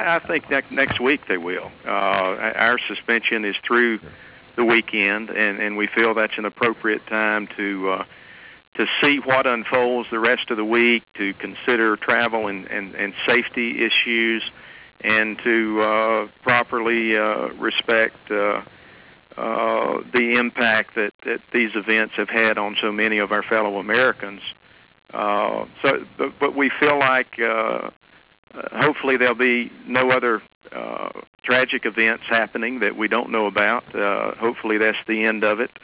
I think next week they will. Our suspension is through the weekend, and we feel that's an appropriate time to see what unfolds the rest of the week, to consider travel and safety issues, and to properly respect the impact that these events have had on so many of our fellow Americans. But we feel like hopefully there'll be no other tragic events happening that we don't know about. Hopefully that's the end of it.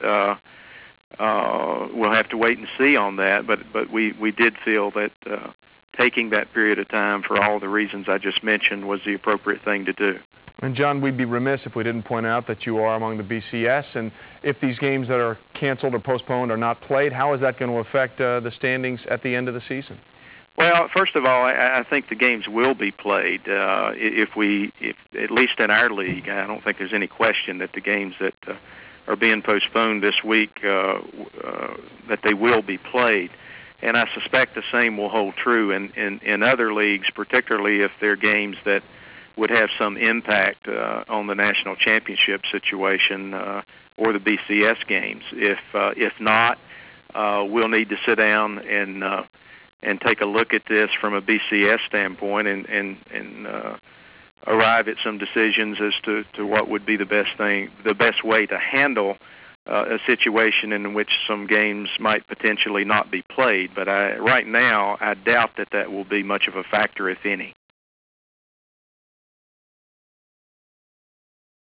We'll have to wait and see on that, but we did feel that taking that period of time for all the reasons I just mentioned was the appropriate thing to do. And John, we'd be remiss if we didn't point out that you are among the BCS, and if these games that are canceled or postponed are not played, how is that going to affect the standings at the end of the season? Well, first of all, I think the games will be played. If at least in our league, I don't think there's any question that the games that are being postponed this week, that they will be played. And I suspect the same will hold true in other leagues, particularly if they're games that would have some impact on the national championship situation or the BCS games. If not, we'll need to sit down and take a look at this from a BCS standpoint and arrive at some decisions as to what would be the best way to handle a situation in which some games might potentially not be played. But right now, I doubt that will be much of a factor, if any.